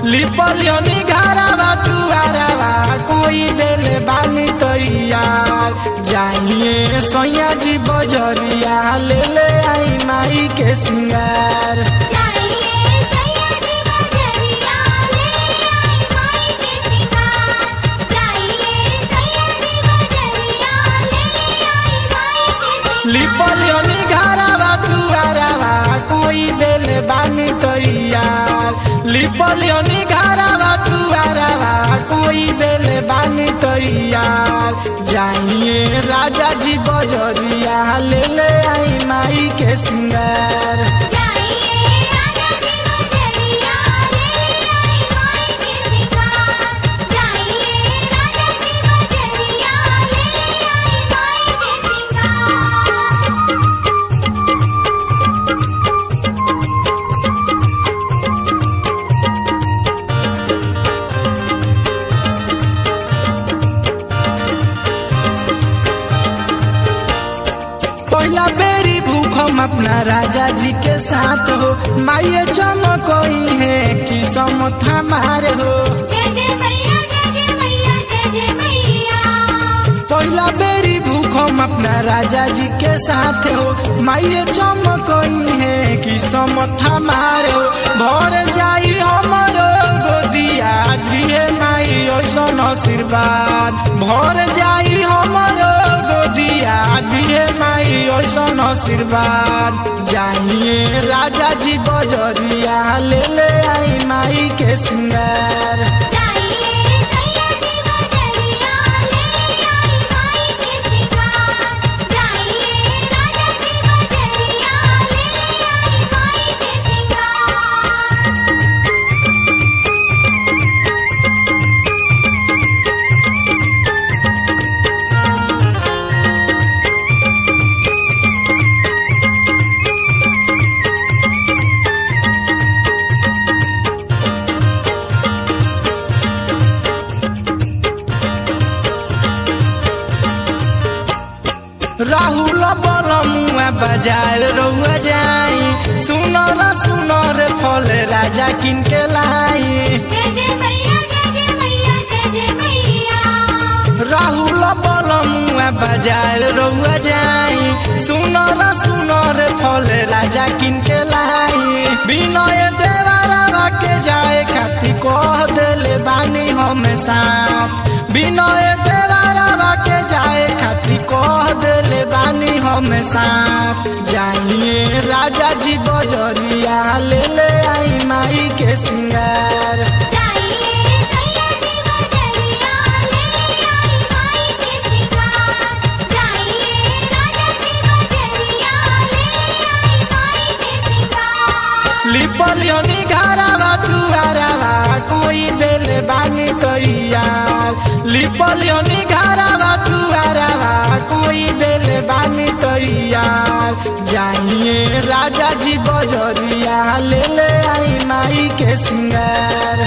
लिपलियोनी घरवा दुआरवा कोई दिल बानी तैयार जाइए सैया जी बजरिया ले ले आई माई के सिंगार लिपलियोनी घरवा दुआरवा कोई दिल बानी तैयार लिपलियोनी घरवा दुआरवा कोई दिल बानी तैयार जाइए राजा जी बजरिया ले ले आई माई के सिंगार पहला बेरी भूख हम अपना राजा जी के साथ हो माये चमकोई है कि समथ हमारे हो पहला बेरी भूख हम अपना राजा जी के साथ हो माये चमकोई है कि समथ हमारे हो भर जाई हमारो गोदिया दिए माई ओसन आशीर्वाद भर जाई हमारो गोदिया दिए माई ओसन आशीर्वाद जाइए राजा जी बजरिया ले ले आई माई के सिंगार राहुल बलमुआ बाजार रउआ जाई सुनर फल राजा किन के लाई राहुल बलमुआ बाजार रउआ जाई सुनर फल राजा किन के लाई विनय देवरवा के जाए खाती कह देले बानी हम साथ विनय देवरवा के जाए खाती कह देले बानी हम साथ जाइए राजा जी बजरिया ले ले आई माई के सिंगार लिपलियोनी घरवा दुआरवा कोई दिल बानी तैयार लिपलियोनी घरवा दुआरवा कोई दिल बानी तैयार जाइए राजा जी बजरिया ले ले आई माई के सिंगार